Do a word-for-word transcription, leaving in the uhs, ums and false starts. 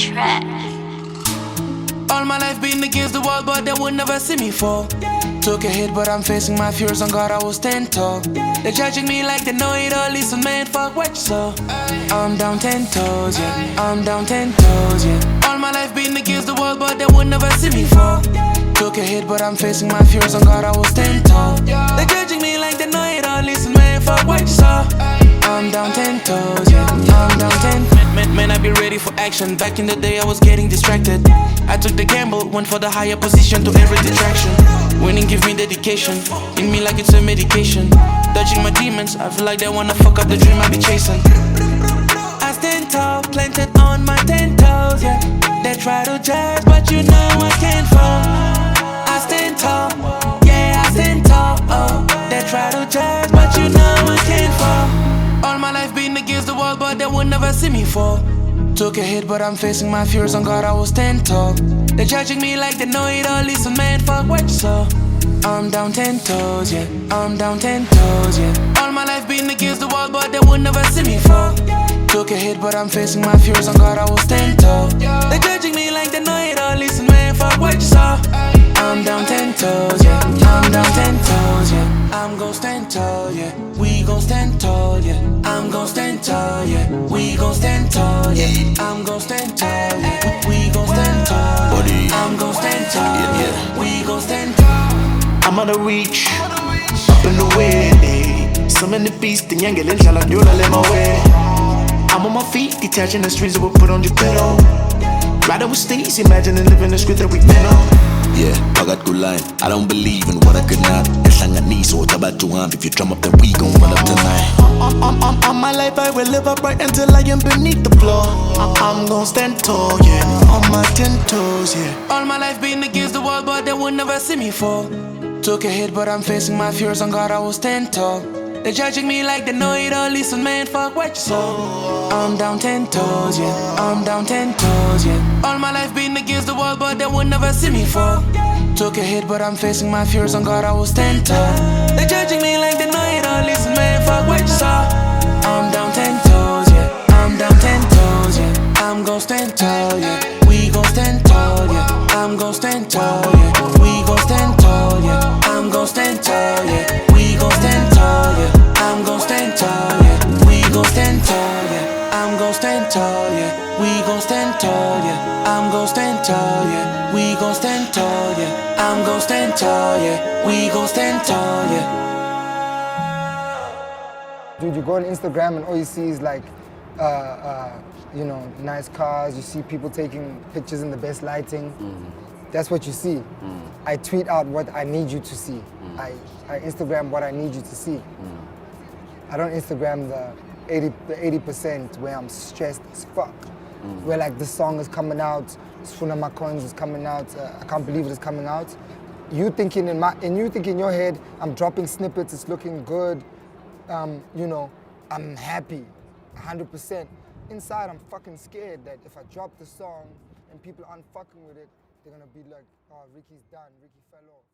track. All my life been against the wall, but they would never see me fall. Took a hit, but I'm facing my fears. On God, I will stand tall. They're judging me like they know it all. Listen, man, fuck what you saw. I'm down ten toes, yeah. I'm down ten toes, yeah. All my life been against the wall, but they would never see me fall. Took a hit, but I'm facing my fears. On God, I will stand tall. They're judging me like they know it all. Listen, man, fuck what you saw. I'm down ten toes, yeah. I'm down ten. Man, man, I be ready for action. Back in the day, I was getting distracted. I took the gamble, went for the higher position to every distraction. Winning give me dedication, in me like it's a medication. Dodging my demons, I feel like they wanna fuck up the dream I be chasing. I stand tall, planted on my ten toes, yeah. They try to judge, but you know I can't fall. I stand tall, yeah, I stand tall, oh. They try to judge, but you know I can't fall. All my life been against the wall, but they would never see me fall. Took a hit, but I'm facing my fears. On God, I will stand tall. They're judging me like they know it all. Listen, man, fuck what you saw. I'm down ten toes, yeah. I'm down ten toes, yeah. All my life been against the wall, but they would never see me fall. Took a hit, but I'm facing my fears. On God, I will stand tall. They're judging me like they know it all. Listen, man, fuck what you saw. I'm down ten toes, yeah. I'm down ten toes, yeah. I'm gon' stand tall, yeah. We gon' stand tall, yeah. I'm gon' stand tall, yeah. We gon' stand tall, yeah. I'm gon' stand tall, yeah. We gon' stand tall, yeah. I'm gon' stand tall, yeah. We gon' stand tall. I'm on the reach, up in the way. Some in the beast, the young girl, shall I do let my way. I'm on my feet, detaching the streets that we put on the pedal. Riding with Steez, imagining living the script that we been on. Yeah, bagat ko line. I don't believe in what I could not. Esang ni so tabat to hand. If you drum up, then we gon' run up tonight. On, on, on, on my life, I will live upright until I am beneath the floor. I, I'm gon' stand tall, yeah. On my ten toes, yeah. All my life been against the wall, but they would never see me fall. Took a hit, but I'm facing my fears. On God, I will stand tall. They're judging me like they know it all. Listen, man, fuck what you saw. I'm down ten toes, yeah. I'm down ten toes, yeah. All my life been against the wall, but they would never see me fall. Took a hit, but I'm facing my fears. On God, I will stand tall. They're judging me like they know it all. Listen, man, fuck what you saw. I'm down ten toes, yeah. I'm down ten toes, yeah. I'm gon' stand tall, yeah. We gon' stand tall, yeah. I'm gon' stand tall, yeah. We gon' stand tall, yeah. I'm gon' stand tall, yeah. We gon' stand tall, yeah. I'm gon' stand tall, yeah. We gon' stand tall, yeah. I'm gon' stand tall, yeah. We gon' stand tall, yeah. I'm gon' stand tall, yeah. We gon' stand tall, yeah. I'm gon' stand tall, yeah. We gon' stand tall, yeah. Dude, you go on Instagram and all you see is like, uh, uh, you know, nice cars. You see people taking pictures in the best lighting. Mm. That's what you see. Mm. I tweet out what I need you to see. Mm. I, I Instagram what I need you to see. Mm. I don't Instagram the eighty, the eighty percent where I'm stressed as fuck. Mm. Where like this song is coming out, Sifuna Makhonzi is coming out, uh, I can't believe it is coming out. You thinking in my, and you think in your head, I'm dropping snippets, it's looking good. Um, you know, I'm happy, one hundred percent. Inside, I'm fucking scared that if I drop the song and people aren't fucking with it, they're gonna be like, oh, Ricky's done, Ricky fell off.